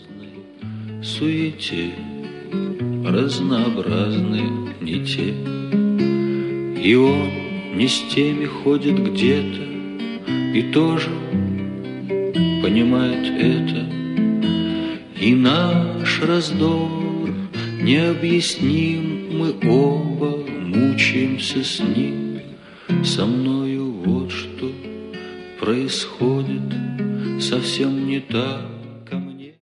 суете разнообразные не те. И он не с теми ходит где-то и тоже понимает это. И наш раздор необъясним, мы оба мучаемся с ним. Со мною вот что происходит совсем не так,